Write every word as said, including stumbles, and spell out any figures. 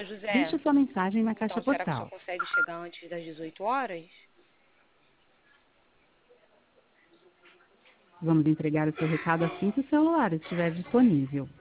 seu Deixe José. sua mensagem na caixa Então, será que o senhor postal. consegue chegar antes das dezoito horas? Vamos entregar o seu recado assim que o celular estiver disponível.